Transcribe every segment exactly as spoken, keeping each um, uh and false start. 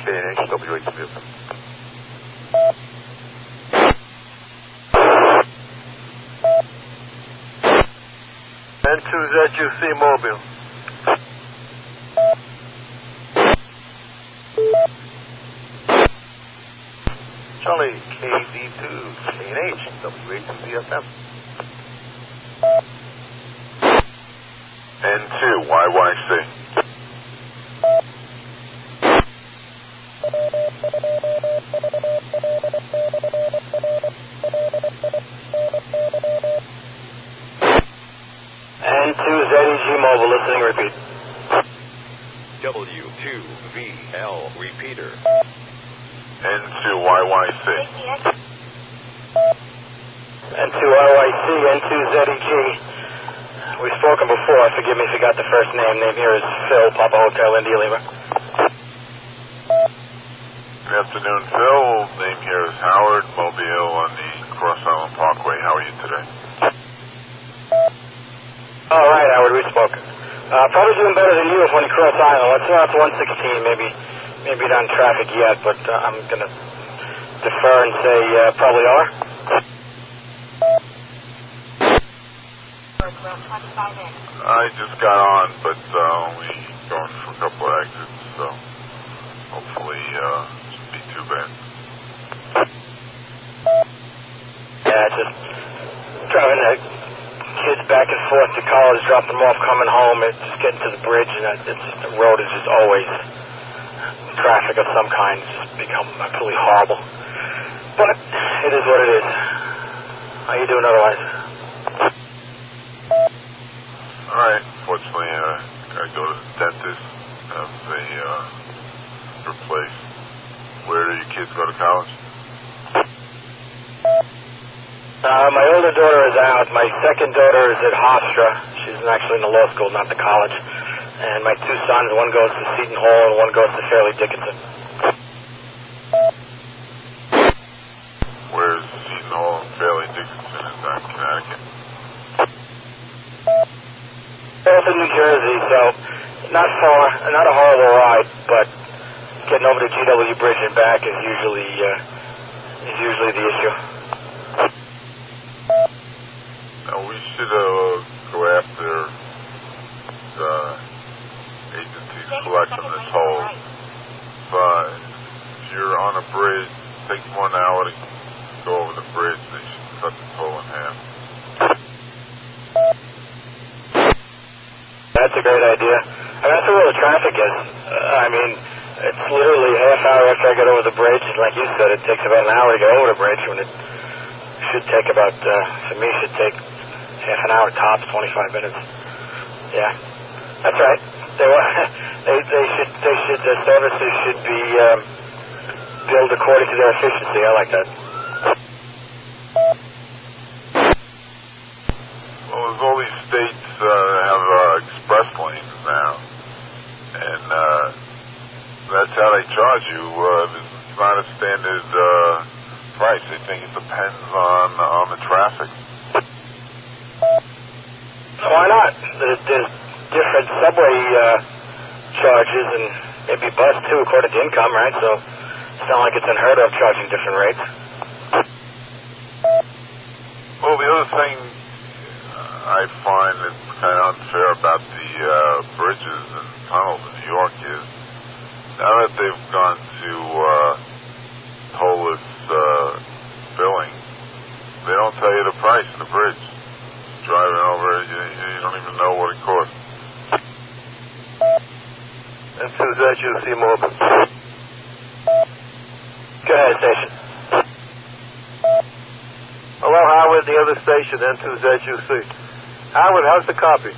K and H, W H C F M. N two Z U C Mobile. Charlie, K D two, K and H, W H C F M. N two, Y Y C. N two Z E G Mobile, listening, repeat. W two V L repeater. N two, Y Y C. N two Y Y C, N two Z E G. We've spoken before. Forgive me if you got the first name. Name here is Phil, Papa Hotel, India Lima. Good afternoon, Phil. Name here is Howard, Mobile on the Cross Island Parkway. How are you today? All right, Howard, we've spoken. Uh, probably doing better than you if on Cross Island. Let's know it's one sixteen. Maybe maybe not in traffic yet, but uh, I'm going to defer and say uh, probably are. I just got on, but uh, only going for a couple of exits, so hopefully uh, shouldn't be too bad. Yeah, just driving the kids back and forth to college, dropping them off, coming home, it's just getting to the bridge, and it's, the road is just always traffic of some kind. It's just become absolutely horrible. But it is what it is. How you doing otherwise? All right. Fortunately, uh, I go to the dentist, have a uh, replaced. Where do your kids go to college? Uh, my older daughter is out. My second daughter is at Hofstra. She's actually in the law school, not the college. And my two sons, one goes to Seton Hall and one goes to Fairleigh Dickinson. Where's Seton Hall and Fairleigh Dickinson? Is that Connecticut? Both in New Jersey, so not far, not a horrible ride, but getting over the G W Bridge and back is usually uh, is usually the issue. Now we should uh, go after the agencies collecting the toll. But if you're on a bridge, it takes more than an hour to go over the bridge. They should cut the toll in half. That's a great idea. I mean, that's where the traffic is. Uh, I mean, it's literally a half hour after I get over the bridge. Like you said, it takes about an hour to get over the bridge when it should take about, uh, for me, should take half an hour tops, twenty-five minutes. Yeah, that's right. They, they, they should, they should, the services should be um, billed according to their efficiency. I like that. Well, there's all these states uh, have uh, express lanes now, and uh, that's how they charge you. Uh, it's not a standard uh, price. I think it depends on on the traffic. Why not? There's, there's different subway uh, charges and maybe bus too, according to income, right? So it's not like it's unheard of charging different rates. Well, the other thing I find that's kind of unfair about the uh, bridges and tunnels in New York is now that they've gone to uh, tollless uh, billing, they don't tell you the price of the bridge. Driving over it, you, you don't even know what it costs. N two Z U C Mobile. Go ahead, station. Hello, Howard, the other station, N two Z U C. Howard, how's the copy?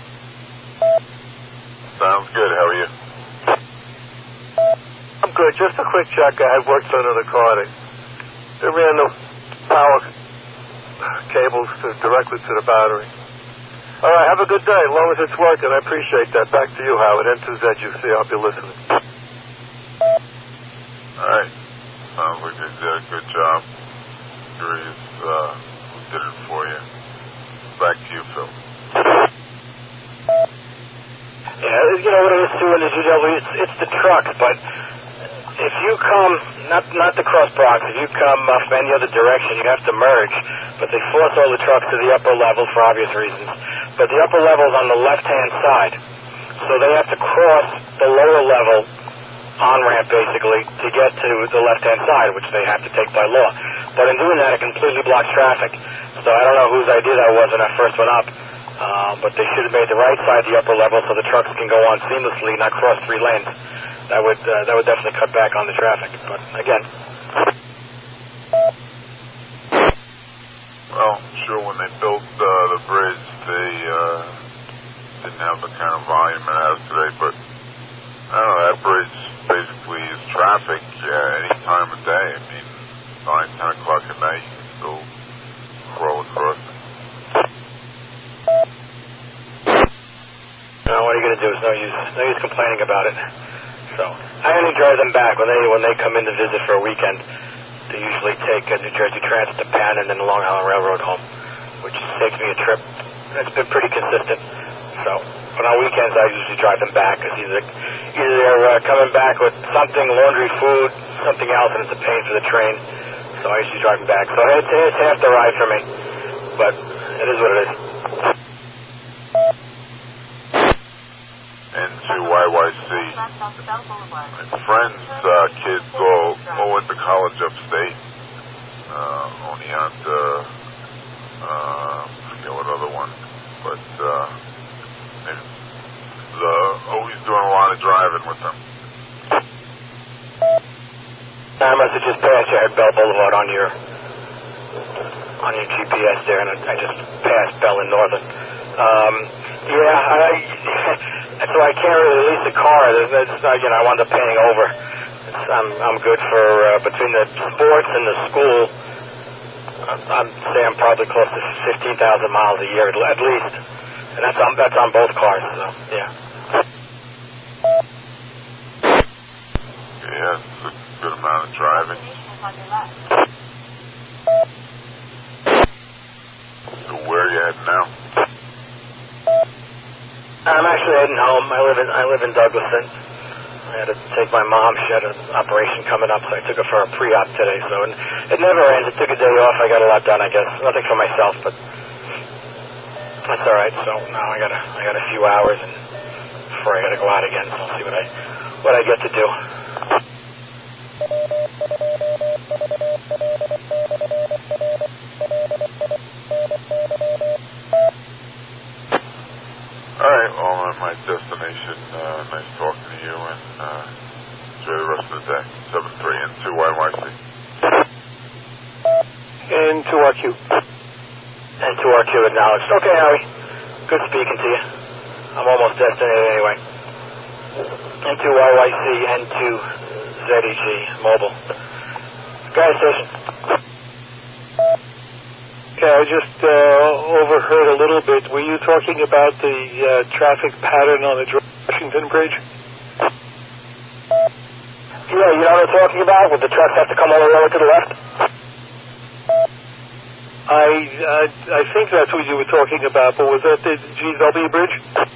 Sounds good. How are you? I'm good. Just a quick check. I had worked on another car. They, they ran the power cables to, directly to the battery. All right, have a good day. As long as it's working, I appreciate that. Back to you, Howard. N two Z U C. I'll be listening. All right. Sounds like they did a good job. Curious uh, who did it for you. Back to you, Phil. Yeah, you know what it is too in the G W? It's, it's the trucks, but if you come, not not the cross Bronx, if you come uh, from any other direction, you have to merge. But they force all the trucks to the upper level for obvious reasons. But the upper level is on the left-hand side. So they have to cross the lower level on-ramp, basically, to get to the left-hand side, which they have to take by law. But in doing that, it completely blocks traffic. So I don't know whose idea that was when I first went up. Uh, but they should have made the right side the upper level so the trucks can go on seamlessly, not cross three lanes. That would uh, that would definitely cut back on the traffic. But again, well, sure. When they built uh, the bridge, they uh, didn't have the kind of volume it has today. But I don't know. That bridge basically is traffic uh, any time of day. I mean, nine, ten o'clock at night, you can still roll across it. No, what are you going to do? It's no use. No use complaining about it. So I only drive them back when they when they come in to visit for a weekend. They usually take a New Jersey Transit to Penn and then the Long Island Railroad home, which saves me a trip. It's been pretty consistent. So, but on weekends I usually drive them back because either either they're uh, coming back with something, laundry, food, something else, and it's a pain for the train. So I usually drive them back. So it's, it's half the ride for me, but it is what it is. Into Y Y C. My friends' uh, kids all, all went to college upstate. Uh, only on the, uh, I forget what other one, but uh, uh, always doing a lot of driving with them. I must have just passed you. I had Bell Boulevard on your on your G P S there, and I just passed Bell and Northern. Um, yeah, I, so I can't really lease a car. It's not, you know, I wound up paying over. It's, I'm I'm good for uh, between the sports and the school. I'm, I'm say I'm probably close to fifteen thousand miles a year at least, and that's on that's on both cars. So yeah. Yeah, it's a good amount of driving. So where are you heading now? I'm actually heading home. I live in I live in Douglaston. I had to take my mom. She had an operation coming up, so I took her for a pre-op today. So it, it never ends. It took a day off. I got a lot done, I guess. Nothing for myself, but that's all right. So now I got a I got a few hours, and before I got to go out again. So I'll see what I what I get to do. All right, well, I'm at my destination. Uh, nice talking to you, and uh, enjoy the rest of the day. seven three and two Y Y C. And two R Q. And two R Q acknowledged. Okay, Harry. Good speaking to you. I'm almost destinated anyway. N two Y Y C, N two Z E G, mobile. Gas station. Okay, I just uh, overheard a little bit. Were you talking about the uh, traffic pattern on the George Washington Bridge? Yeah, you know what I'm talking about? Where the trucks have to come all the way over to the left? I, I I think that's what you were talking about, but was that the G W Bridge?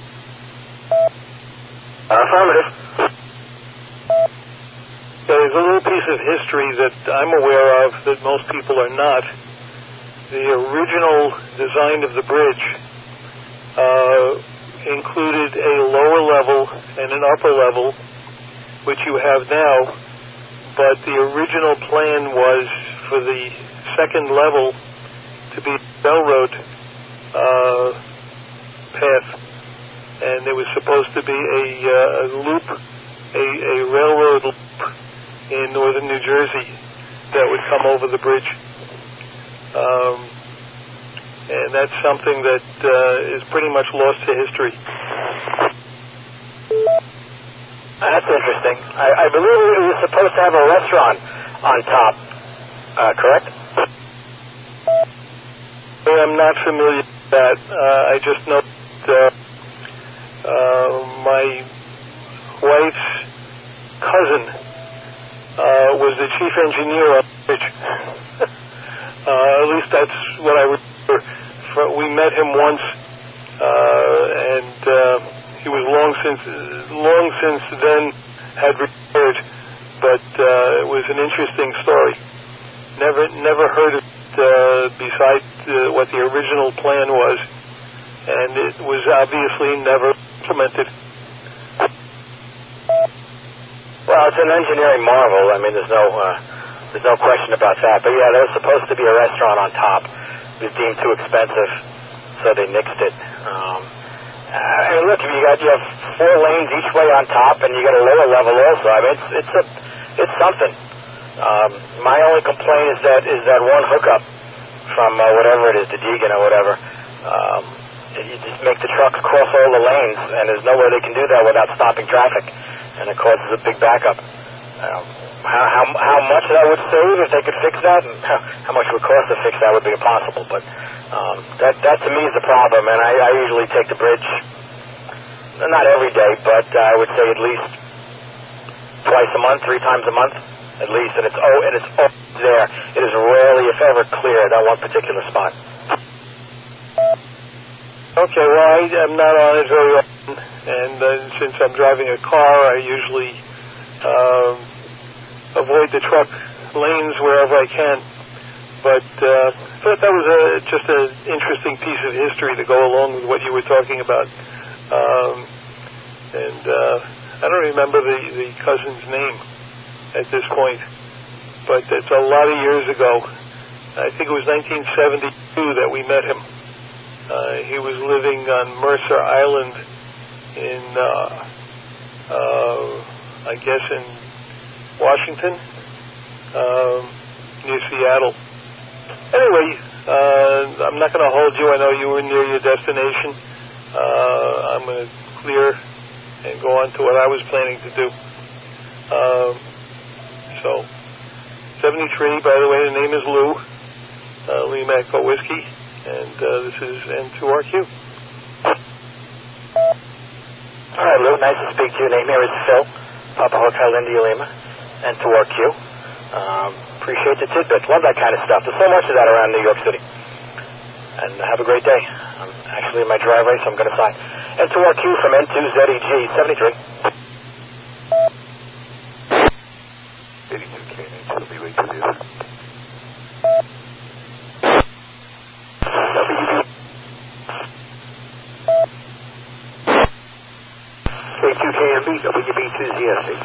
Uh, affirmative. There's a little piece of history that I'm aware of that most people are not. The original design of the bridge uh, included a lower level and an upper level, which you have now, but the original plan was for the second level to be railroad uh, path, and there was supposed to be a, uh, a loop, a, a railroad loop in northern New Jersey that would come over the bridge. Um, and that's something that uh, is pretty much lost to history. That's interesting. I, I believe it was supposed to have a restaurant on top, uh, correct? I'm not familiar with that. Uh, I just know that uh, uh, my wife's cousin uh, was the chief engineer on the bridge. Uh, at least that's what I remember. We met him once, uh, and uh, he was long since long since then had retired. But uh, was an interesting story. Never, never heard it uh, besides uh, what the original plan was, and it was obviously never implemented. Well, it's an engineering marvel. I mean, there's no, uh, there's no question about that. But yeah, there was supposed to be a restaurant on top. It was deemed too expensive, so they nixed it. Um, uh, and look, you got you have four lanes each way on top, and you got a lower level also. I mean, it's it's a it's something. Um, my only complaint is that is that one hookup from uh, whatever it is, the Deegan or whatever. Um, you just make the trucks cross all the lanes, and there's no way they can do that without stopping traffic, and it causes a big backup. Um, how, how how much that would save if they could fix that, and how, how much it would cost to fix that would be impossible. But um, that that to me is the problem, and I, I usually take the bridge, not every day, but uh, I would say at least twice a month, three times a month, at least, and it's oh, and it's always there. It is rarely, if ever, clear that one particular spot. Okay, well, I, I'm not on it very often, and uh, since I'm driving a car, I usually um, avoid the truck lanes wherever I can. But uh, I thought that was a, just an interesting piece of history to go along with what you were talking about. Um, and uh, I don't remember the, the cousin's name at this point, but it's a lot of years ago. I think it was nineteen seventy-two that we met him. Uh, he was living on Mercer Island in, uh, uh, I guess in Washington, um, near Seattle. Anyway, uh, I'm not going to hold you. I know you were near your destination. Uh, I'm going to clear and go on to what I was planning to do. Um, so, seventy-three, by the way, the name is Lou, uh, Lee Macco Whiskey. And uh, this is N two R Q. All right, Lou, nice to speak to you. Name here is Phil, Papa Hotel India Lima, N two R Q. Um, appreciate the tidbits. Love that kind of stuff. There's so much of that around New York City. And have a great day. I'm actually in my driveway, so I'm going to sign. N two R Q from N two Z E G, seventy-three. eighty-two K N H will be waiting for you. K two K M B, W B two Z S C.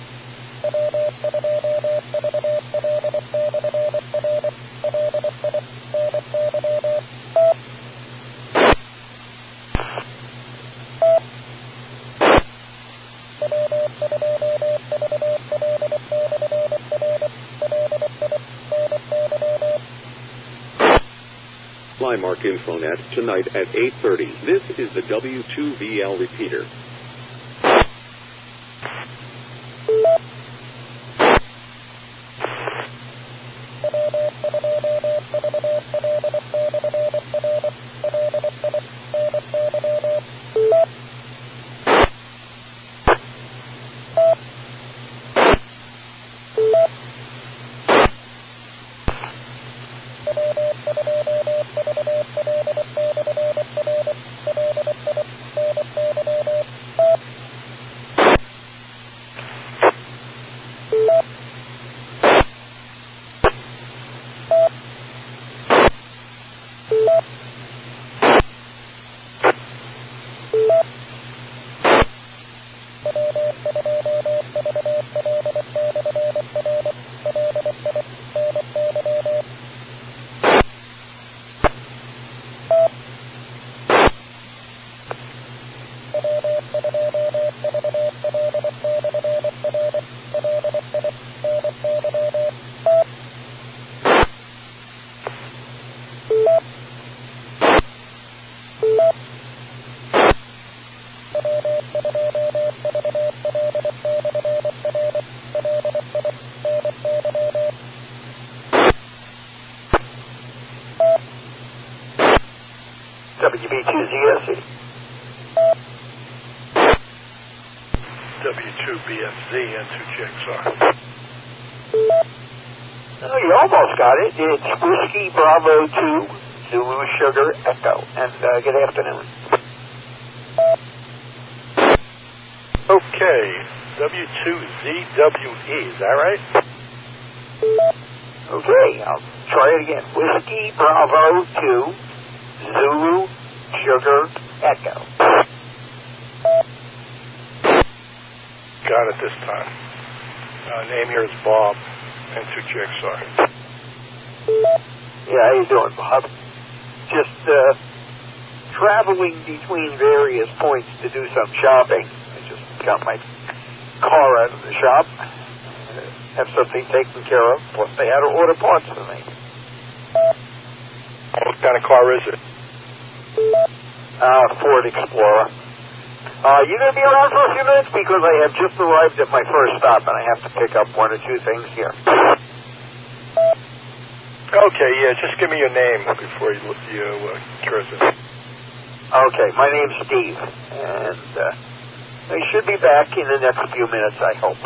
Flymark Infonet tonight at eight thirty. This is the W two V L repeater. W B two Z S C. W two B F Z N two G X R. Oh, you almost got it. It's Whiskey Bravo two, Zulu Sugar Echo. And uh, good afternoon. Okay, W two Z W E, is that right? Okay, I'll try it again. Whiskey Bravo two, Zulu Sugar Echo. Got it this time. Uh, name here is Bob. Enter Jigsaw. Yeah, how you doing, Bob? Just uh, traveling between various points to do some shopping. I just got my car out of the shop. Uh, have something taken care of. Plus, they had to order parts for me. What kind of car is it? Uh, Ford Explorer. Uh, you going to be around for a few minutes? Because I have just arrived at my first stop, and I have to pick up one or two things here. Okay, yeah, just give me your name before you, you uh, cruise it. Okay, my name's Steve, and uh, I should be back in the next few minutes, I hope.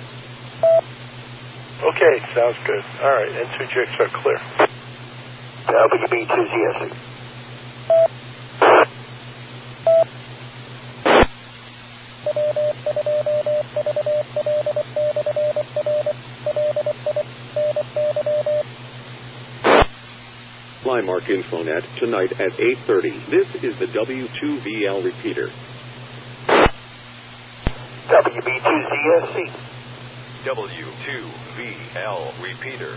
Okay, sounds good. All right, N two Jigsaw clear. W B two Z S E. Flymark Infonet tonight at eight thirty. This is the W two V L repeater. W B two Z S C. W two V L repeater.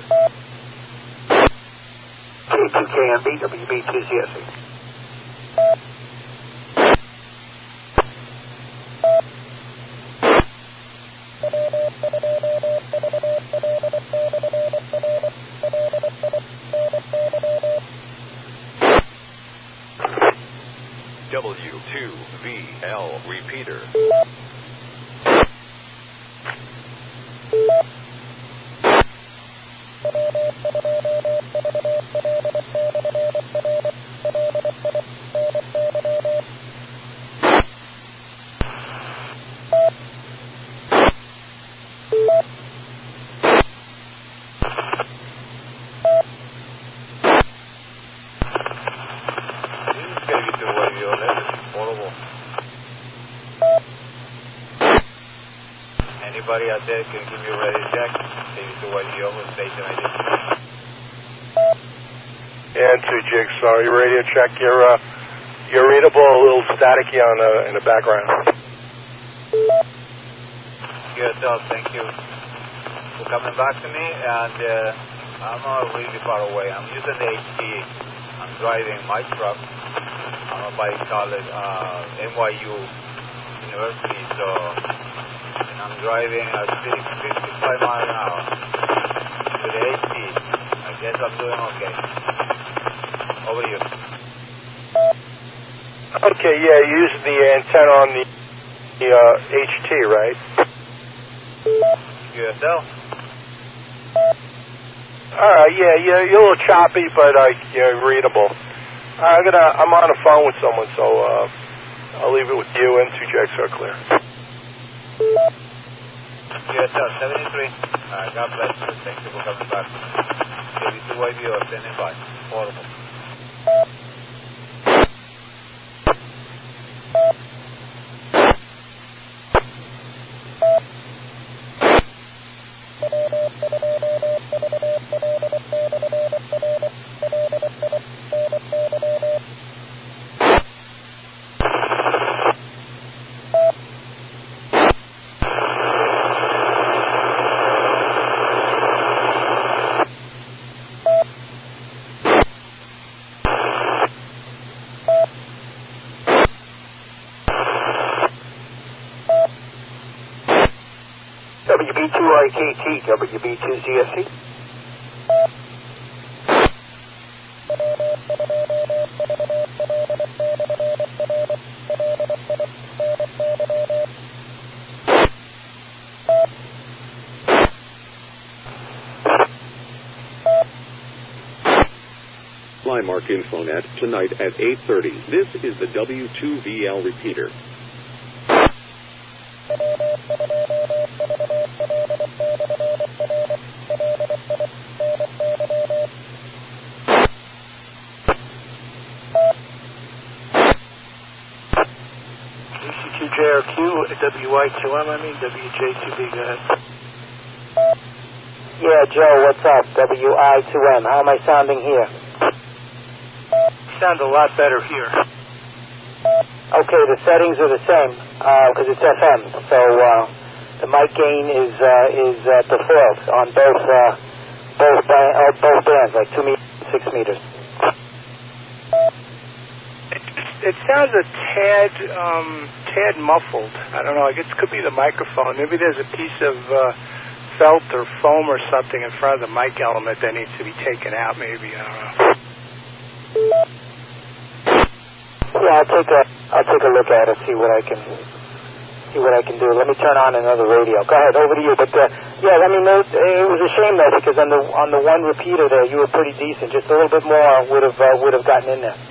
K two K M B, W B two Z S E. W two V L repeater. Anybody out there can give me a ready check? Maybe to what you almost station I did. And two Jigsaw, you ready to check your uh, your readable? A little staticky on the in the background. Yourself, thank you for coming back to me. And uh, I'm not really far away. I'm using the H T. I'm driving my truck. I'm a bike college, uh, N Y U University, so. I'm driving at fifty-five miles an hour with the H P. I guess I'm doing okay. Over to you. Okay, yeah, you're using the antenna on the, the uh, H T, right? U S L? Alright, yeah, yeah, you're a little choppy, but uh, yeah, readable. I'm gonna, I'm on the phone with someone, so uh, I'll leave it with you and two Jigsaw clear. U S L seventy-three. Uh, God bless you. Thank you for coming back. K B two Y B O standing by. Horrible. W B two I K T, W B two Z S E. Flymark Infonet tonight at eight thirty. This is the W two V L repeater. D C two J R Q, W I two M, I mean, W J two B, go ahead. Yeah, Joe, what's up? W I two M. How am I sounding here? You sound a lot better here. Okay, the settings are the same because uh, it's F M. So uh, the mic gain is uh, is uh, default on both uh, both ba- uh, both bands, like two meters, six meters. It, it sounds a tad um, tad muffled. I don't know. I guess it could be the microphone. Maybe there's a piece of uh, felt or foam or something in front of the mic element that needs to be taken out. Maybe I don't know. Yeah, I'll take a I'll take a look at it, see what I can see what I can do. Let me turn on another radio. Go ahead, over to you. But uh, yeah, I mean, it, it was a shame though because on the on the one repeater there, you were pretty decent. Just a little bit more would have uh, would have gotten in there.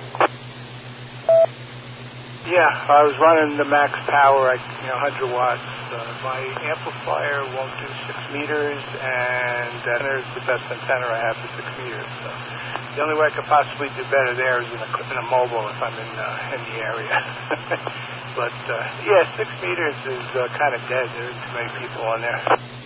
Yeah, I was running the max power, like you know, one hundred watts. Uh, my amplifier won't do six meters, and that is the best antenna I have for six meters. So. The only way I could possibly do better there is in a, in a mobile if I'm in uh, in the area. But uh, yeah, six meters is uh, kind of dead. There isn't too many people on there.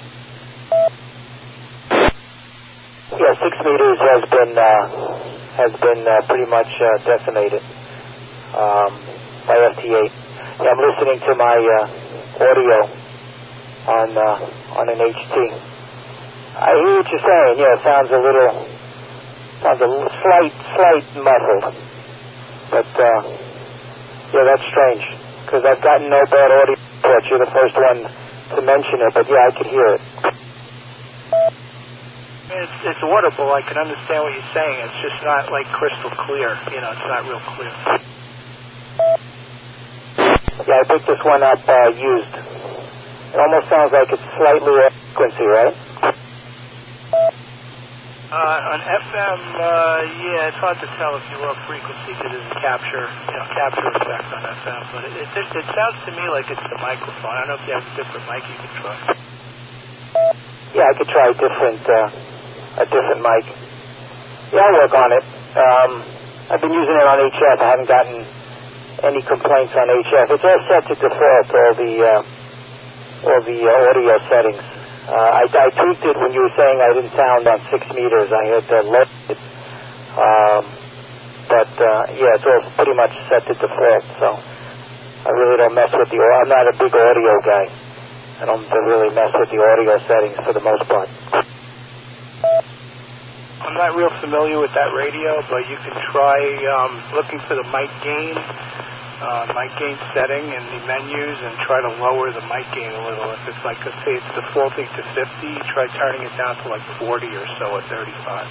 Yeah, six meters has been uh, has been uh, pretty much uh, decimated um, by F T eight. Yeah, I'm listening to my uh, audio on uh, on an H T. I hear what you're saying. Yeah, it sounds a little. Sounds a slight, slight muffled. But, uh, yeah, that's strange. Because I've gotten no bad audio reports. You're the first one to mention it, but yeah, I could hear it. It's, it's audible. I can understand what you're saying. It's just not, like, crystal clear. You know, it's not real clear. Yeah, I picked this one up uh, used. It almost sounds like it's slightly off frequency, right? Uh, on F M, uh, yeah, it's hard to tell if you're off frequency because there's a capture, you know, capture effect on F M. But it, it, it sounds to me like it's the microphone. I don't know if you have a different mic you can try. Yeah, I could try a different, uh, a different mic. Yeah, I'll work on it. Um, I've been using it on H F. I haven't gotten any complaints on H F. It's all set to default, all the, uh, all the uh, audio settings. Uh, I, I tweaked it when you were saying I didn't sound on six meters. I had uh, left it. Um, but, uh, yeah, it's all pretty much set to default, so I really don't mess with the... I'm not a big audio guy. I don't really mess with the audio settings for the most part. I'm not real familiar with that radio, but you can try um, looking for the mic gain, uh, mic gain setting in the menus and try to lower the mic gain a little. If it's like, let's say it's defaulting to fifty, try turning it down to like forty or so at thirty-five.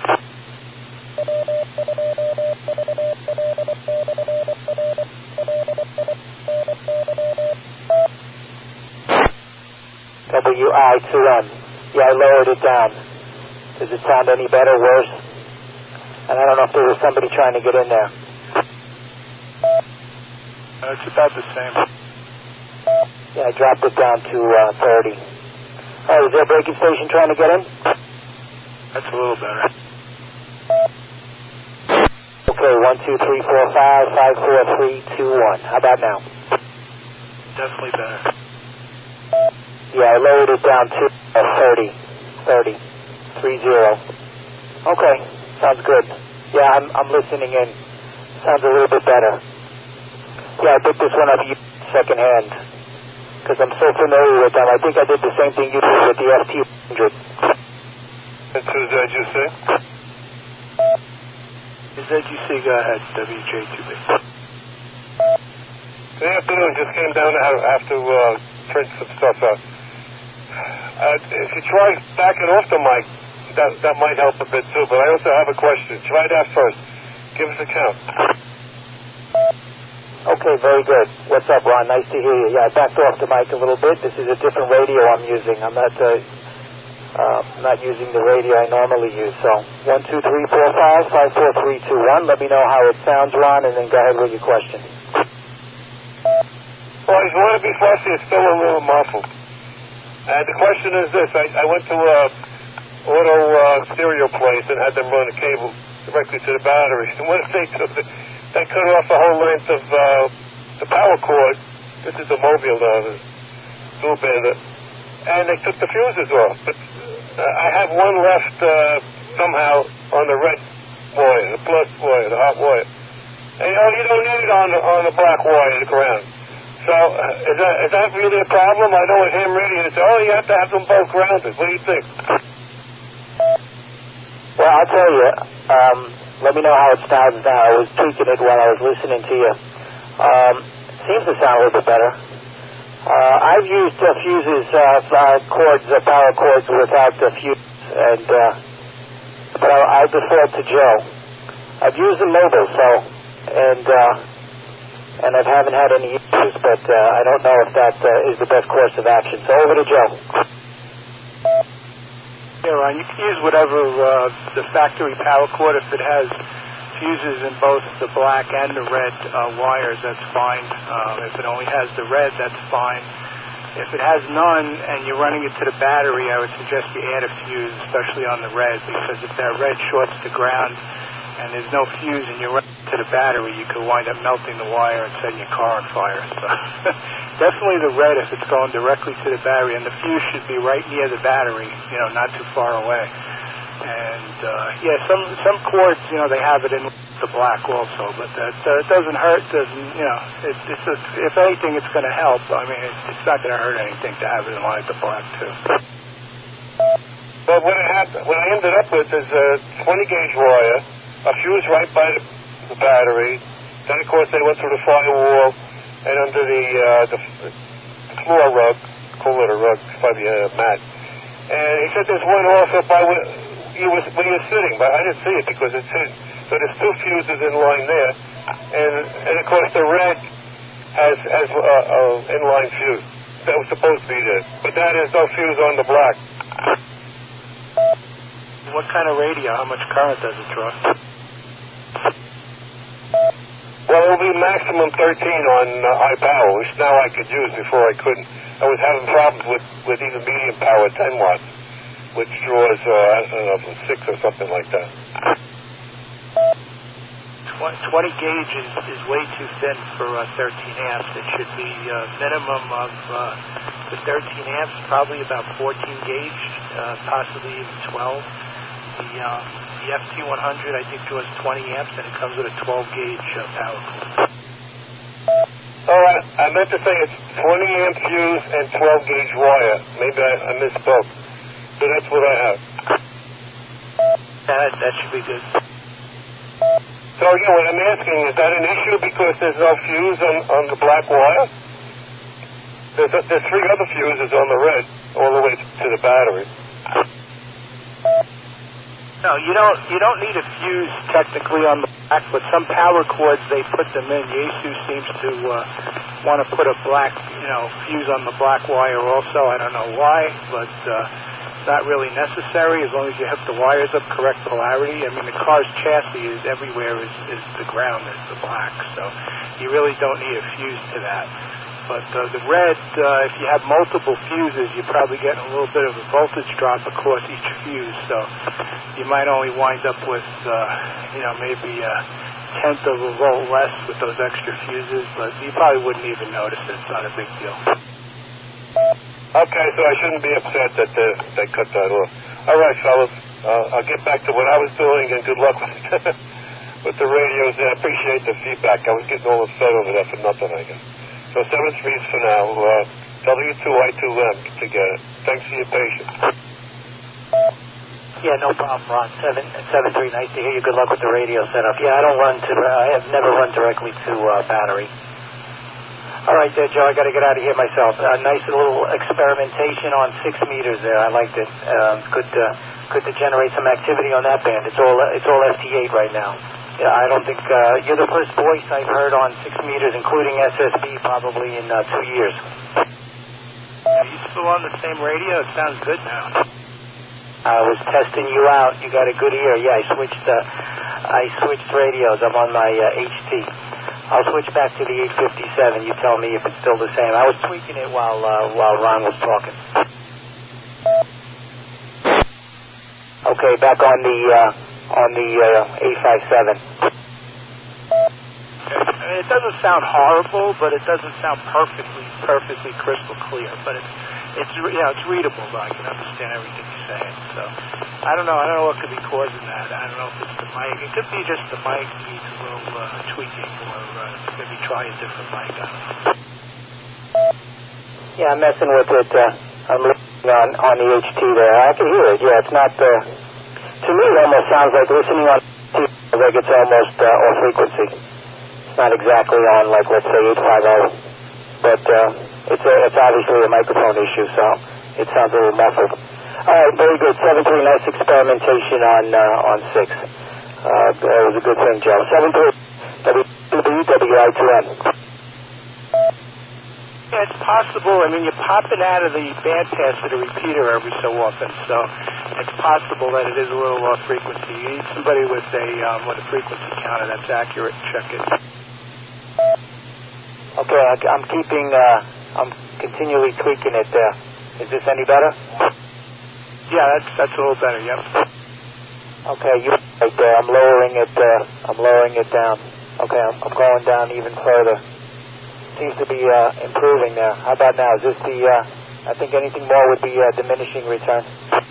W I two M. Yeah, I lowered it down. Does it sound any better, worse? And I don't know if there was somebody trying to get in there. Uh, it's about the same. Yeah, I dropped it down to uh, thirty. Oh, is there a breaking station trying to get in? That's a little better. Okay, one, two, three, four, five, five, four, three, two, one. How about now? Definitely better. Yeah, I lowered it down to uh, thirty. thirty. three zero. Okay, sounds good. Yeah, I'm I'm listening in. Sounds a little bit better. Yeah, I picked this one up second hand because I'm so familiar with them. I think I did the same thing you did with the F T one hundred. And who did you say? Z G C, go ahead, W J two B. Good afternoon. Just came down to have, have to uh, print some stuff out. Uh, if you try backing off the mic, that that might help a bit too. But I also have a question. Try that first. Give us a count. Okay, very good. What's up, Ron? Nice to hear you. Yeah, I backed off the mic a little bit. This is a different radio I'm using. I'm not uh, uh, not using the radio I normally use. So one, two, three, four, five, five, four, three, two, one. Let me know how it sounds, Ron, and then go ahead with your question. Well, if you want to be fussy, it's still a little muffled. And the question is this. I, I went to a auto uh, stereo place and had them run a cable directly to the battery. And what if they took the, they cut off the whole length of uh, the power cord? This is a mobile, uh, dual band. And they took the fuses off. But Uh, I have one left uh, somehow on the red wire, the plus wire, the hot wire. And, you know, you don't need it on the, on the black wire, the ground. So uh, is that is that really a problem? I know with him ready to say, oh, you have to have them both grounded. What do you think? Well, I'll tell you. Um, let me know how it sounds now. I was tweaking it while I was listening to you. Um, seems to sound a little bit better. Uh, I've used uh, fuses, uh, uh, cords, uh, power cords without the fuse, and uh, but I, I default to Joe. I've used them mobile, so and uh, and I haven't had any issues, but uh, I don't know if that uh, is the best course of action. So over to Joe. Yeah, Ron, you can use whatever uh, the factory power cord. If it has fuses in both the black and the red uh, wires, that's fine. Um, if it only has the red, that's fine. If it has none and you're running it to the battery, I would suggest you add a fuse, especially on the red, because if that red shorts the ground and there's no fuse and you run it to the battery, you could wind up melting the wire and setting your car on fire. So definitely the red if it's going directly to the battery, and the fuse should be right near the battery, you know, not too far away. And uh, yeah, some some cords, you know, they have it in the black also, but that uh, it doesn't hurt. Doesn't you know? It, it's a, if anything, it's going to help. I mean, it, it's not going to hurt anything to have it in line with the black too. But what it happened, what I ended up with is a twenty gauge wire, a fuse right by the, the battery. Then of course they went through the firewall and under the uh, the, the floor rug, call it a rug, it's probably a mat. And he said there's one also by where you was when you're sitting, but I didn't see it because it's hidden. So there's two fuses in line there, and and of course the red has has uh, uh, inline fuse that was supposed to be there, but that is no fuse on the black. What kind of radio? How much current does it draw? Well, it will be maximum thirteen on uh, high power, which now I could use. Before I couldn't. I was having problems with with even medium power, ten watts. Which draws, uh, I don't know, from six or something like that. twenty gauge is, is way too thin for uh, thirteen amps. It should be a uh, minimum of, uh, the thirteen amps, probably about fourteen gauge, uh, possibly even twelve. The, um, the F T one hundred, I think, draws twenty amps, and it comes with a twelve gauge uh, power cord. All right, I meant to say it's twenty amp fuse and twelve gauge wire. Maybe I, I misspoke. So that's what I have. That, that should be good. So again, what I'm asking, is that an issue because there's no fuse on, on the black wire? There's, a, there's three other fuses on the red, all the way to the battery. No, you don't you don't need a fuse technically on the black, but some power cords, they put them in. Yaesu seems to uh, want to put a black, you know, fuse on the black wire also. I don't know why, but uh, it's not really necessary as long as you have the wires up correct polarity. I mean, the car's chassis is everywhere is, is the ground, is the black, so you really don't need a fuse to that. But uh, the red, uh, if you have multiple fuses, you're probably getting a little bit of a voltage drop across each fuse. So you might only wind up with, uh, you know, maybe a tenth of a volt less with those extra fuses. But you probably wouldn't even notice it. It's not a big deal. Okay, so I shouldn't be upset that uh, they cut that off. All right, fellas. Uh, I'll get back to what I was doing, and good luck with, with the radios. I appreciate the feedback. I was getting all upset over that for nothing, I guess. So seven threes for now. Uh, W two I two M to get it. Thanks for your patience. Yeah, no problem, Ron. Seven seven three. Nice to hear you. Good luck with the radio setup. Yeah, I don't run to. Uh, I have never run directly to uh, battery. All right, there, Joe. I got to get out of here myself. A uh, nice little experimentation on six meters there. I liked it. Um, good, uh, good to generate some activity on that band. It's all it's all F T eight right now. Yeah, I don't think uh, you're the first voice I've heard on six meters, including S S B, probably in uh, two years. Are you still on the same radio? It sounds good now. I was testing you out. You got a good ear. Yeah, I switched. Uh, I switched radios. I'm on my uh, H T. I'll switch back to the eight fifty-seven. You tell me if it's still the same. I was tweaking it while uh, while Ron was talking. Okay, back on the. Uh, on the uh, eight five seven. I mean, it doesn't sound horrible, but it doesn't sound perfectly perfectly crystal clear, but it's it's you know it's readable. Though I can understand everything you're saying. So I don't know. I don't know what could be causing that. I don't know if it's the mic. It could be just the mic needs a little uh, tweaking, or uh, maybe try a different mic. I don't know. Yeah, I'm messing with it. Uh, I'm listening on on the H T there. I can hear it. Yeah, it's not. Uh, to me, it almost sounds like listening on T V, like it's almost uh, off frequency. It's not exactly on, like let's say eight fifty, but uh, it's a, it's obviously a microphone issue, so it sounds a little muffled. All right, very good. Seven three, nice experimentation on uh, on six. Uh, that was a good thing, Joe. Seven three, W W I two M. Yeah, it's possible. I mean, you're popping out of the bandpass to the repeater every so often, so it's possible that it is a little off frequency. You need somebody with a um, with a frequency counter that's accurate. Check it. Okay, I, I'm keeping. Uh, I'm continually tweaking it. Uh, is this any better? Yeah, that's that's a little better. Yep. Okay, you right there. I'm lowering it. Uh, I'm lowering it down. Okay, I'm, I'm going down even further. Seems to be uh, improving now. How about now? Is this the, uh, I think anything more would be uh, diminishing return.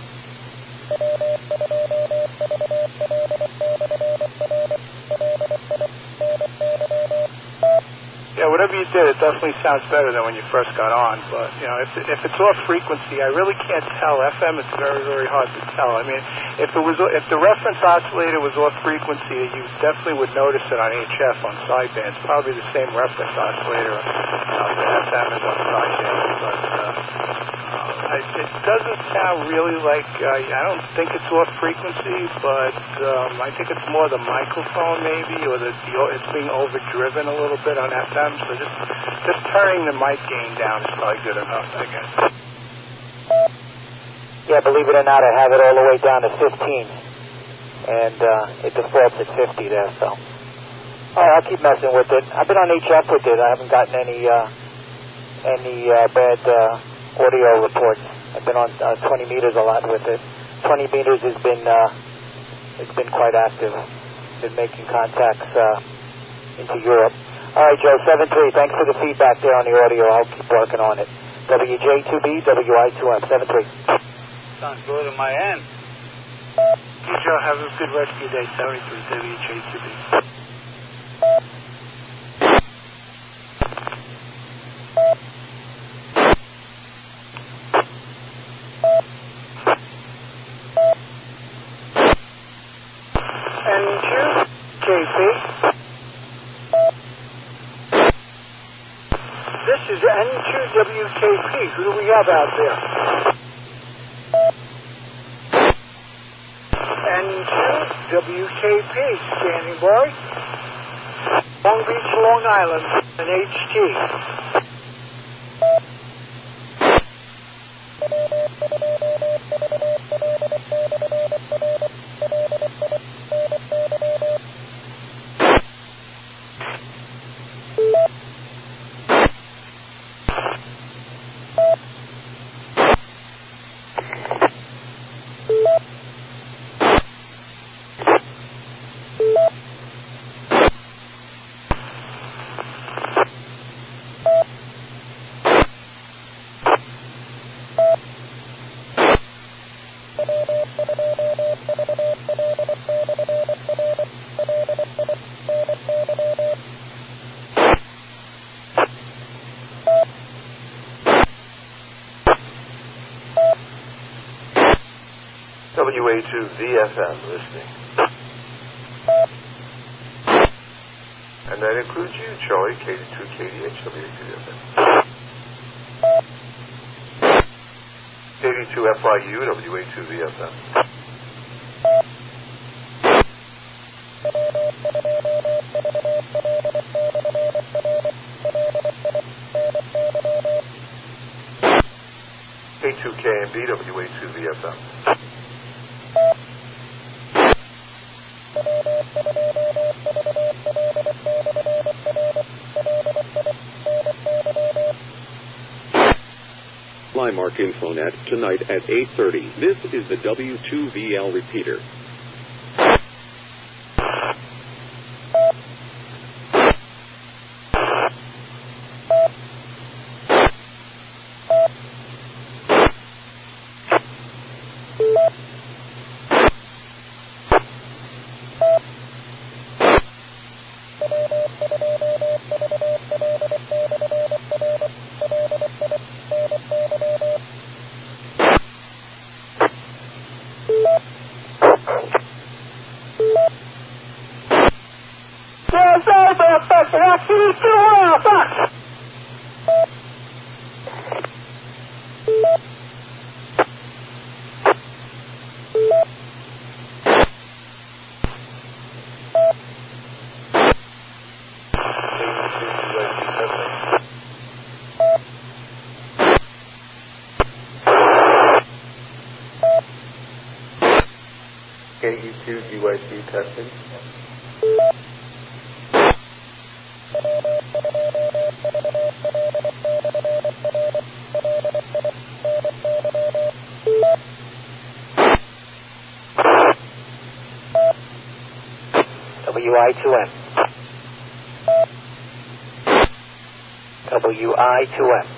Yeah, whatever you did, it definitely sounds better than when you first got on. But, you know, if, if it's off frequency, I really can't tell. F M, it's very, very hard to tell. I mean, if it was, if the reference oscillator was off frequency, you definitely would notice it on H F on sideband. It's probably the same reference oscillator uh, for F M as on sideband. But uh, uh, I, it doesn't sound really like, uh, I don't think it's off frequency, but um, I think it's more the microphone maybe, or the, the it's being overdriven a little bit on F M. So just just turning the mic gain down is probably good enough, I guess. Yeah, believe it or not, I have it all the way down to fifteen, and uh, it defaults at fifty there. So, all right, I'll keep messing with it. I've been on H F with it. I haven't gotten any uh, any uh, bad uh, audio reports. I've been on uh, twenty meters a lot with it. twenty meters has been uh, has been quite active. Been making contacts uh, into Europe. All right, Joe, seven three, thanks for the feedback there on the audio. I'll keep working on it. W J two B, W I two M, seven three. Sounds good on my end. Okay, Joe, have a good rest of your day. seven three, W J two B. And two, K P. This is N two W K P. Who do we have out there? N two W K P, standing by. Long Beach, Long Island, and H T. W A two V F M listening. And that includes you, Charlie, K D two K D H, W A two V F M. K D two F I U, W A two V F M. K two K M B, W A two V F M. Flymark Infonet tonight at eight thirty. This is the W two V L repeater. City two oil, Fox. K E two G Y C testing. W I two M. W I two M.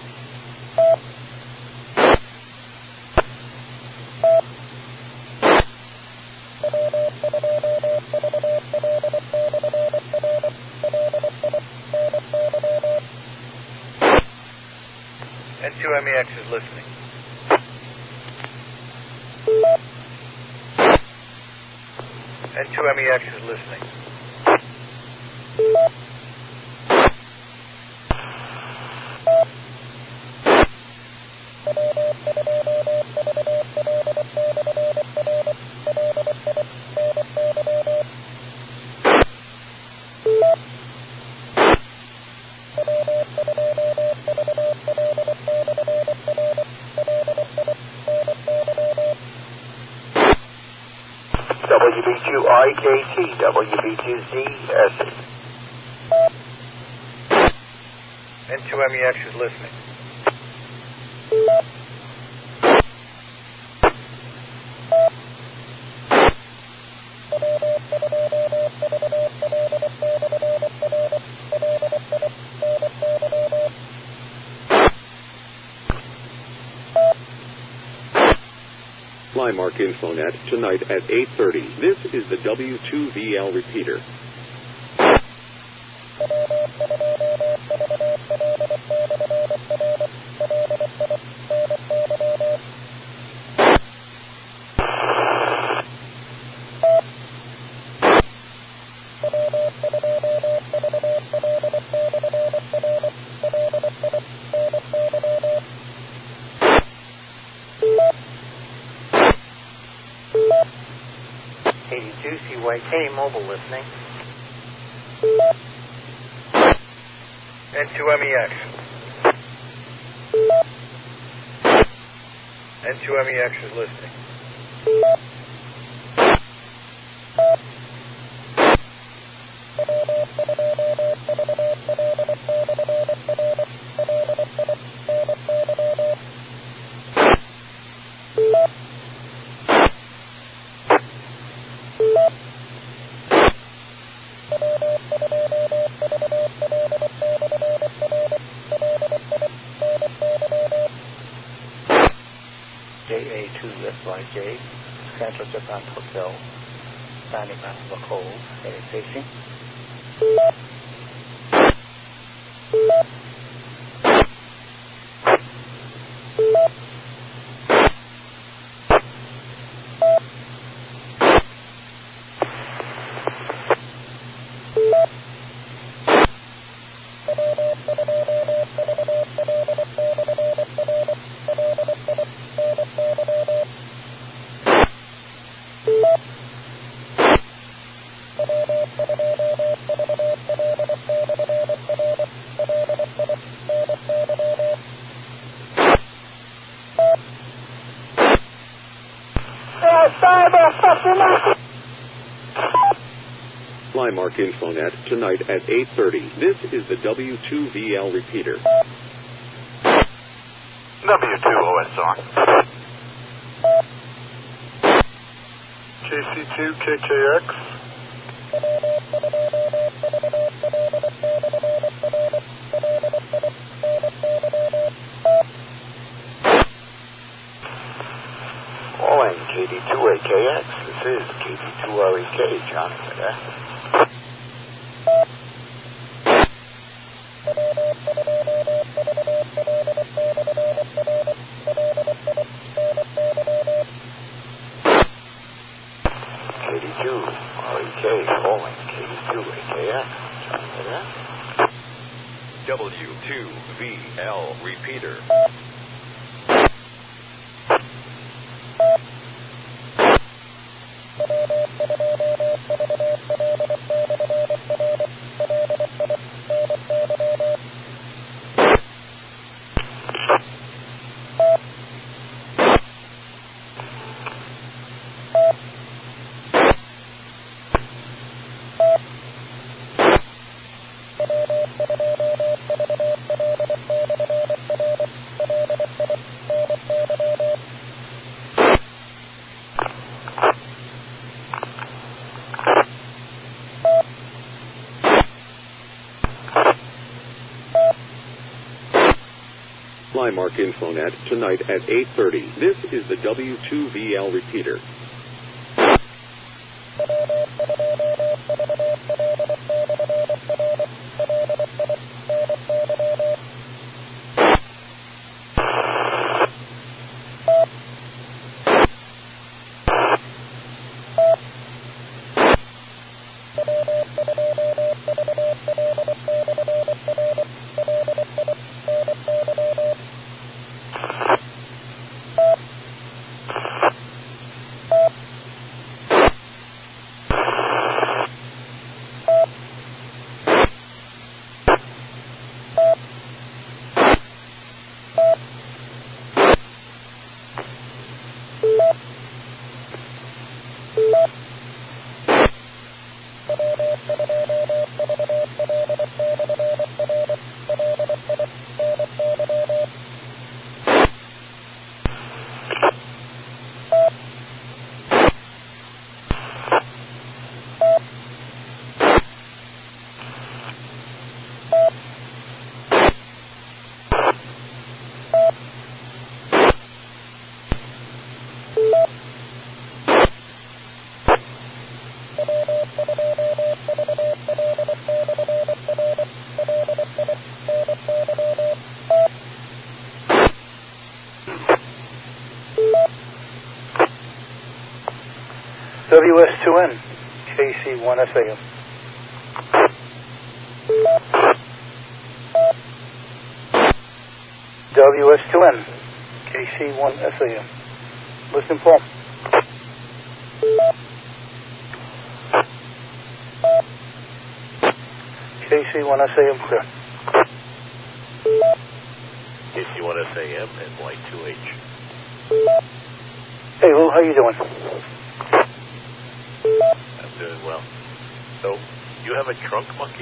N two M E X is listening. N two M E X is listening. W B two I K T, W B two Z S E. N two M E X is listening. Flymark Infonet tonight at eight thirty. This is the W two V L repeater. eighty-two C Y K mobile listening. N two M E X. N two M E X is listening. J A two S Y J, Central Japan Hotel, standing by for call, heading facing. Flymark Infonet tonight at eight thirty. This is the W two V L repeater. W two O S R. K C two K K X. Calling K D two A K X. This is K D two R E K, Johnny. Yeah. K D two R E K calling K D two A K X. W two V L repeater. Flymark Infonet tonight at eight thirty. This is the W two V L repeater. W S two N, K C one S A M. W S two N, K C one S A M. Listen, Paul. K C one S A M, clear. K C one S A M and Y two H. Hey, Lou, how you doing? I'm doing well. So, you have a trunk monkey?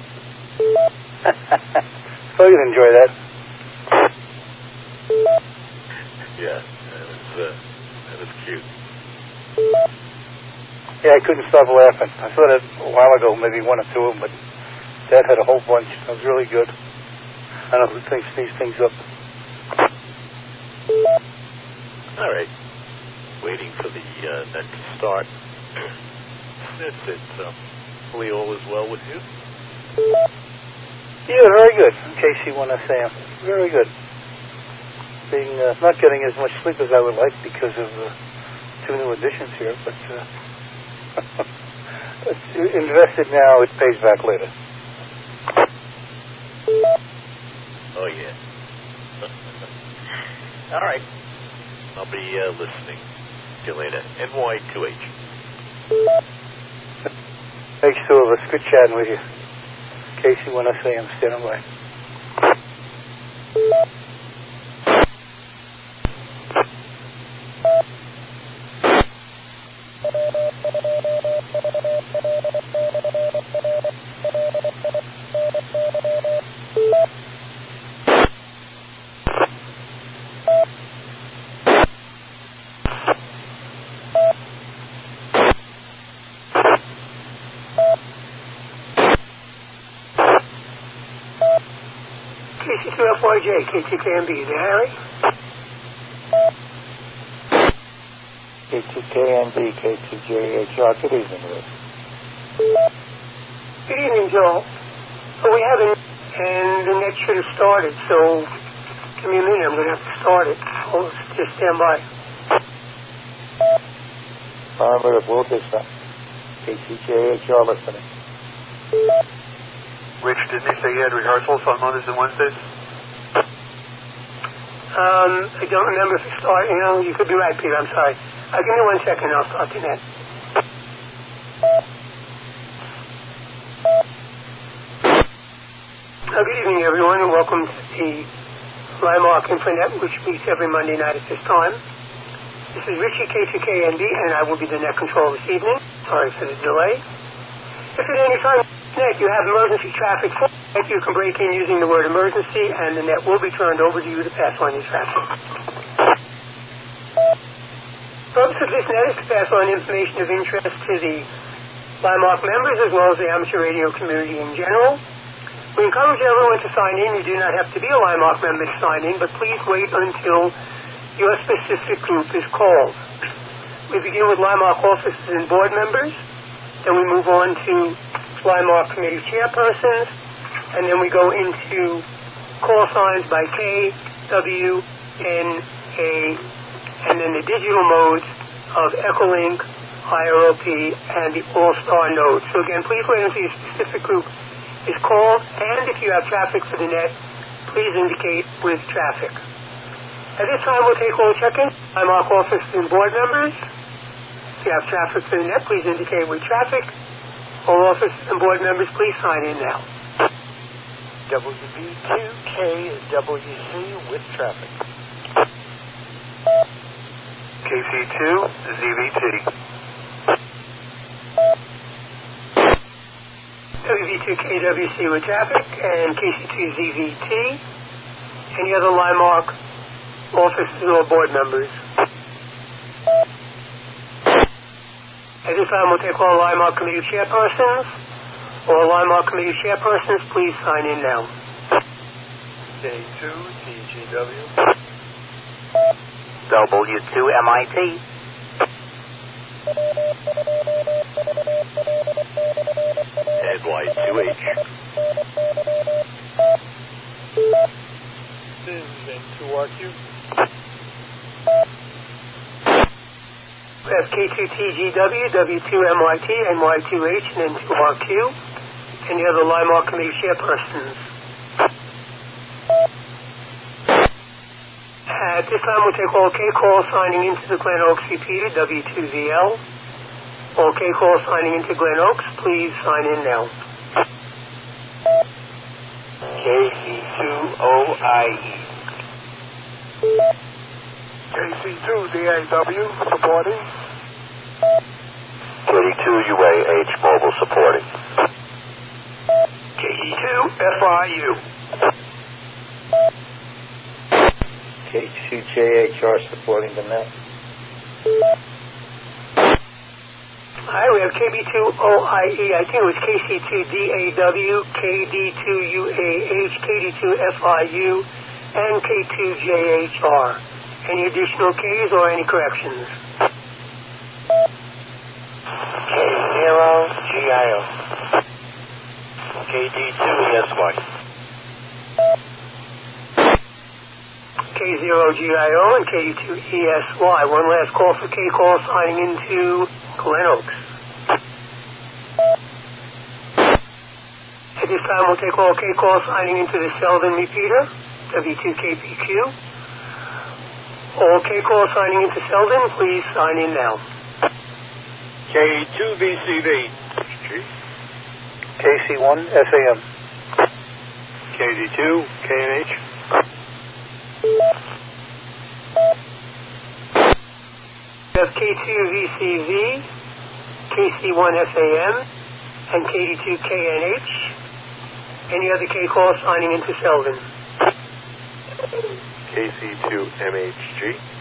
So you'd enjoy that. Yeah, that was, uh, that was cute. Yeah, I couldn't stop laughing. I saw that a while ago, maybe one or two of them, but Dad had a whole bunch. That was really good. I don't know who thinks these things up. All right. Waiting for the uh, net to start. That's it. So, hopefully all is well with you. Yeah, very good. K C one S A M. Very good. Being uh, not getting as much sleep as I would like because of uh, two new additions here, but uh, invested now, it pays back later. Oh, yeah. All right. I'll be uh, listening. See you later. N Y two H. Thanks, two of us. Good chatting with you. K C one S A M, standing by. K C two F Y J, K two K M B, is it Harry? K two K M B, K two J H R, good evening, Rick. Good evening, Joel. So we haven't, and the net should have started, so give me a minute, I'm going to have to start it. Hold, just stand by. All right, we'll do so. K two J H R listening. Rich, didn't he say he had rehearsals on Mondays and Wednesdays? Um, I don't remember if it started. You know, you could be right, Peter. I'm sorry. Uh, give me one second. I'll start the net. Uh, good evening, everyone, and welcome to the Limark Infonet, which meets every Monday night at this time. This is Richie, K two K N B, and I will be the net control this evening. Sorry for the delay. If at any time net you have emergency traffic, you can break in using the word emergency, and the net will be turned over to you to pass on your traffic. The purpose of this net is to pass on information of interest to the Limark members as well as the amateur radio community in general. We encourage everyone to sign in. You do not have to be a Limark member to sign in, but please wait until your specific group is called. We begin with Limark officers and board members, then we move on to Limark committee chairpersons, and then we go into call signs by K, W, N, A, and then the digital modes of Echolink, I R O P, and the All-Star node. So again, please wait until your specific group is called, and if you have traffic for the net, please indicate with traffic. At this time, we'll take all check-ins. Limark officers and board members. If you have traffic for the net, please indicate with traffic. All officers and board members, please sign in now. W B two K W C with traffic. K C two Z V T. W B two K W C with traffic and K C two Z V T. Any other Limark officers or board members? At this time, we'll take all Limark committee chairpersons. All Limark committee chairpersons, please sign in now. K two T G W. W two M I T. And Y two H. This is N two R Q. We have K two T G W, W two M Y T, and Y two H, and N two R Q. Any other Limark committee chairpersons? At this time, we'll take all K calls signing into the Glen Oaks repeater, W two V L. All K calls signing into Glen Oaks, please sign in now. K C two O I E. K C two D A W supporting. K D two U A H mobile supporting. K E two F I U. K two J H R supporting the net. Hi, we have K B two O I E. I think it was K C two D A W, K D two U A H, K D two F I U, and K two J H R. Any additional Ks or any corrections? K zero G I O. K D two E S Y. K zero G I O and K D two E S Y. One last call for K call signing into Glen Oaks. At this time, we'll take all K calls signing into the Selden repeater, W two K P Q. All K calls signing into Selden, please sign in now. K two V C V. K C one S A M. K D two K N H. We have K two V C V, K C one S A M, and K D two K N H. Any other K calls signing into Selden? K C two M H G.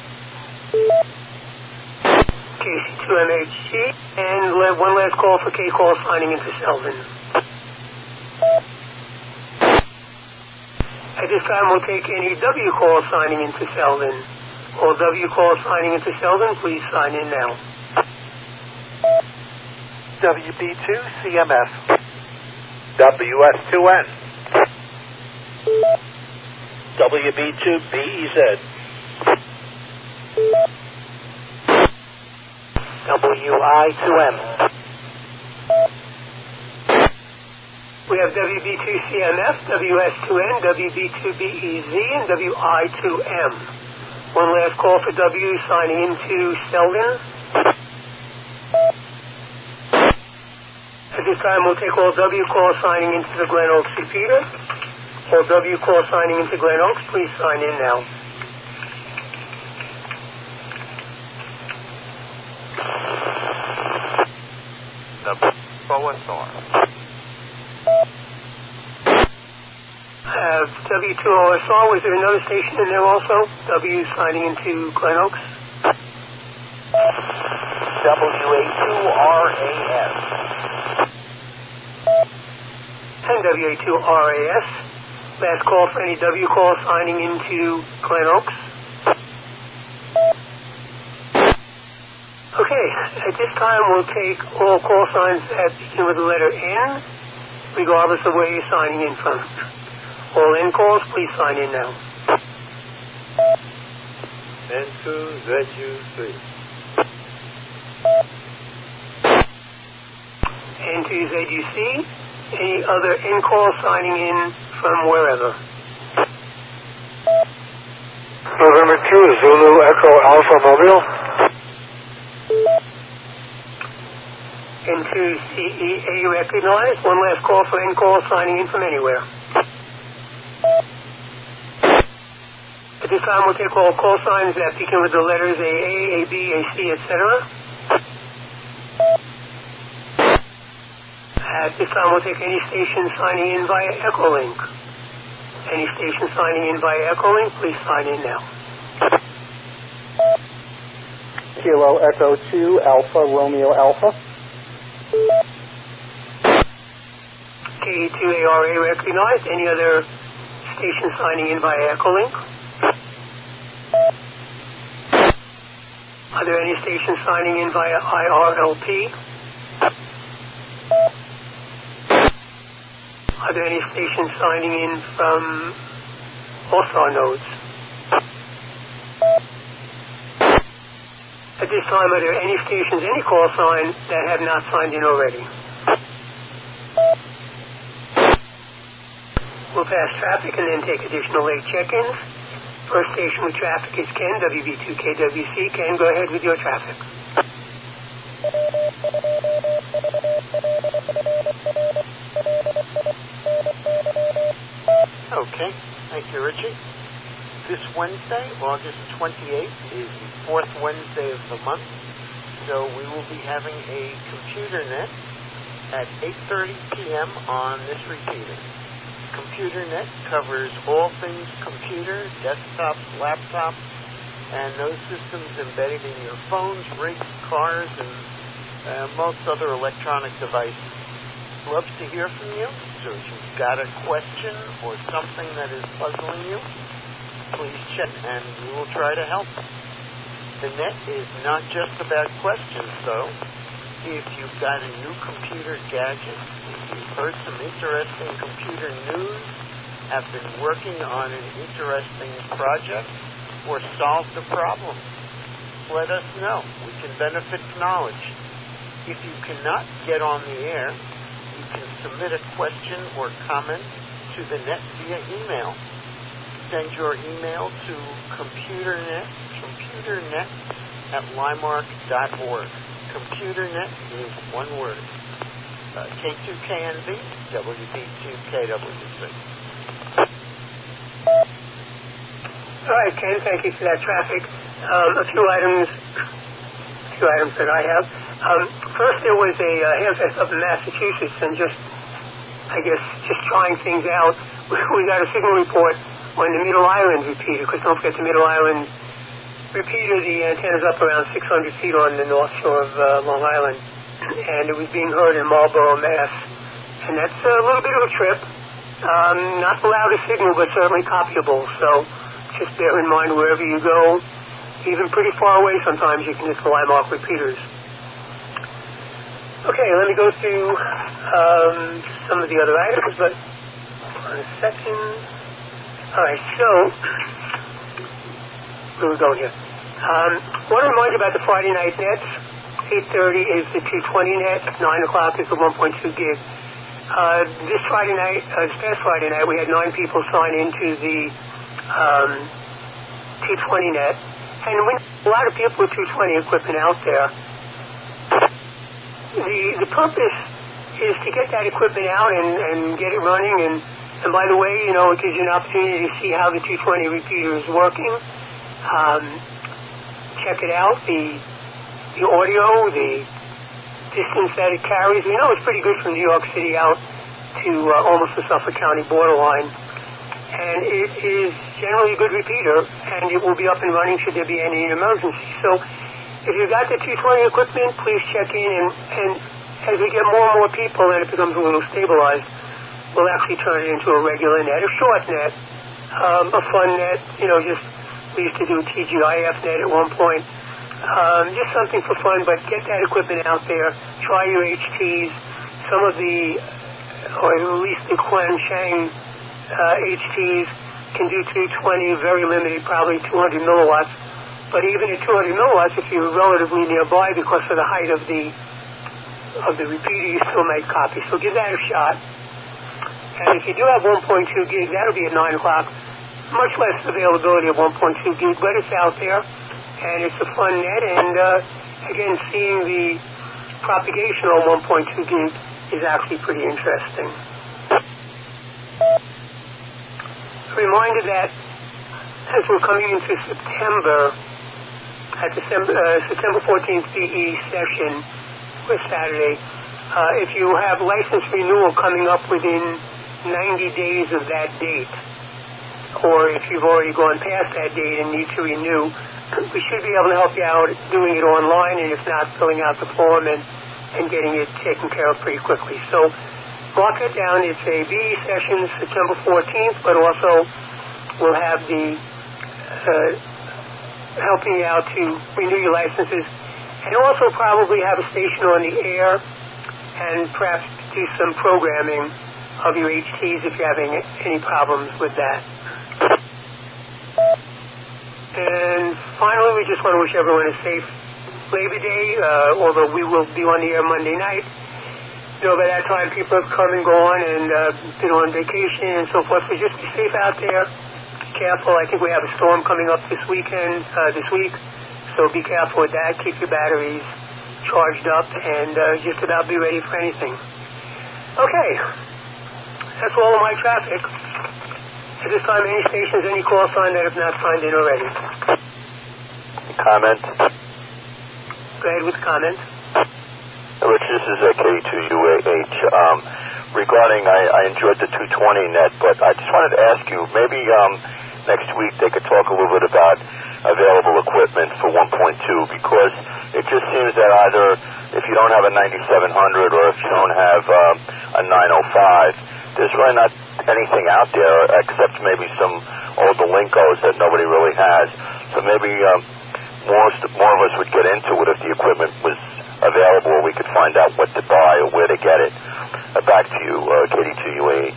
K C two M H G, and one last call for K calls signing into Selden. At this time, we'll take any W calls signing into Selden. All W calls signing into Selden, please sign in now. W B two C M F. W S two N. W B two B E Z. W I two M. We We have W B two C M F, W S two N, W B two B E Z, and W I two M. One last call for W signing into Selden. At this time, we'll take all W calls signing into the Glen Oaks repeater. All W calls signing into Glen Oaks, please sign in now. W O S R. I have W two O S R. Was there another station in there also? W signing into Glen Oaks. W A two R A S. And W A two R A S. Last call for any W call signing into Glen Oaks. Okay, at this time we'll take all call signs that begin with the letter N, regardless of where you're signing in from. All N calls, please sign in now. N two Z U three. N two Z U C. Any other N calls signing in from wherever? November two, Zulu Echo Alpha Mobile. N two C E A recognized. One last call for N call signing in from anywhere. At this time, we'll take all call signs that begin with the letters A A, A B, A C, et cetera. At this time, we'll take any station signing in via Echolink. Any station signing in via Echolink, please sign in now. Kilo Echo two, Alpha Romeo Alpha. K two A R A recognized. Any other station signing in via Echolink? Are there any stations signing in via I R L P? Are there any stations signing in from Pulsar nodes? At this time, are there any stations, any call sign that have not signed in already? We'll pass traffic and then take additional late check-ins. First station with traffic is Ken, W B two K W C. Ken, go ahead with your traffic. Okay, thank you, Richie. This Wednesday, August twenty-eighth, is the fourth Wednesday of the month, so we will be having a computer net at eight thirty p.m. on this repeater. Computer net covers all things computer, desktops, laptops, and those systems embedded in your phones, rigs, cars, and uh, most other electronic devices. Love to hear from you, so if you've got a question or something that is puzzling you, please check and we will try to help. The net is not just about questions, though. If you've got a new computer gadget, if you've heard some interesting computer news, have been working on an interesting project, or solved a problem, let us know. We can benefit knowledge. If you cannot get on the air, you can submit a question or comment to the net via email. Send your email to computernet, computernet at limark dot org. Computernet is one word. Uh, K two K N B, W B two K W C. All right, Ken, thank you for that traffic. Um, a few items, a few items that I have. Um, first, there was a uh, handset up in Massachusetts, and just, I guess, just trying things out. We got a signal report on the Middle Island repeater, because don't forget the Middle Island repeater, the antenna's up around six hundred feet on the north shore of uh, Long Island, and it was being heard in Marlborough, Mass. And that's a little bit of a trip. Um, not the loudest signal, but certainly copyable, so just bear in mind wherever you go, even pretty far away sometimes you can hit the Limark repeaters. Okay, let me go through um, some of the other items, but one second. All right, so where we go here? Um, I want to remind you about the Friday night nets. eight thirty is the two twenty net, nine o'clock is the one point two gig. Uh, this Friday night, uh, this past Friday night, we had nine people sign into the um, two twenty net, and when a lot of people with two twenty equipment out there, the the purpose is to get that equipment out and, and get it running. And, and by the way, you know, it gives you an opportunity to see how the two twenty repeater is working. Um, check it out, the the audio, the distance that it carries. We know it's pretty good from New York City out to uh, almost the Suffolk County borderline. And it is generally a good repeater, and it will be up and running should there be any emergency. So if you've got the two twenty equipment, please check in, and, and as we get more and more people and it becomes a little stabilized, we'll actually turn it into a regular net, a short net, um, a fun net, you know, just, we used to do a T G I F net at one point. Um, just something for fun, but get that equipment out there, try your H Ts, some of the, or at least the Quan Shang uh, H Ts can do two twenty, very limited, probably two hundred milliwatts, but even at two hundred milliwatts, if you're relatively nearby because of the height of the of the repeater, you still make copies, so give that a shot. And if you do have one point two gig, that'll be at nine o'clock, much less availability of one point two gig, but it's out there. And it's a fun net, and uh, again, seeing the propagation on one point two gig is actually pretty interesting. A reminder that as we're coming into September, at the December, uh, September fourteenth B E session, or Saturday, uh, if you have license renewal coming up within ninety days of that date, or if you've already gone past that date and need to renew, we should be able to help you out doing it online, and if not, filling out the form and, and getting it taken care of pretty quickly. So mark it down. It's a B E session September fourteenth, but also we'll have the uh, helping you out to renew your licenses, and also probably have a station on the air and perhaps do some programming of your H Ts if you're having any problems with that. And finally, we just want to wish everyone a safe Labor Day, uh, although we will be on the air Monday night. You know, by that time, people have come and gone and uh, been on vacation and so forth, so just be safe out there. Be careful. I think we have a storm coming up this weekend, uh, this week, so be careful with that. Keep your batteries charged up and uh, just about be ready for anything. Okay, that's all of my traffic. At this time, any stations, any call sign that have not signed in already? Comment? Go ahead with the comment. Rich, this is K two U A H. Um, regarding, I, I enjoyed the two twenty net, but I just wanted to ask you, maybe um, next week they could talk a little bit about available equipment for one point two, because it just seems that either if you don't have a ninety-seven hundred or if you don't have um, a nine oh five, there's really not anything out there except maybe some older Linkos that nobody really has. So maybe um, most, more of us would get into it if the equipment was available, or we could find out what to buy or where to get it. Uh, back to you, uh, K D two U H.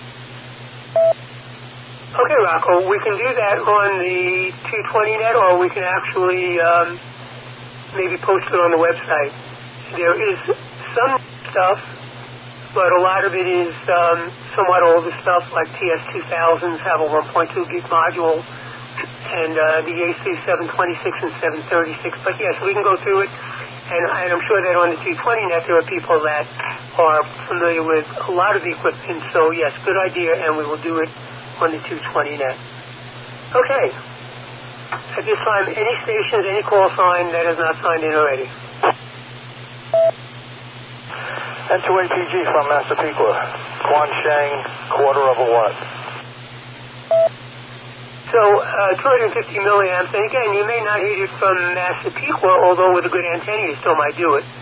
Okay, Rocco, we can do that on the two twenty net, or we can actually um, maybe post it on the website. There is some stuff, but a lot of it is um, somewhat older stuff, like T S two thousands have a one point two gig module, and uh, the A C seven twenty-six and seven thirty-six. But yes, we can go through it, and, and I'm sure that on the two twenty net there are people that are familiar with a lot of the equipment. So yes, good idea, and we will do it on the two twenty net. Okay. At this time, any stations, any call sign that has not signed in already? N two A P G from Massapequa. Quan Shang, quarter of a watt. So, uh, two hundred fifty milliamps, and again, you may not hit it from Massapequa, although with a good antenna you still might do it.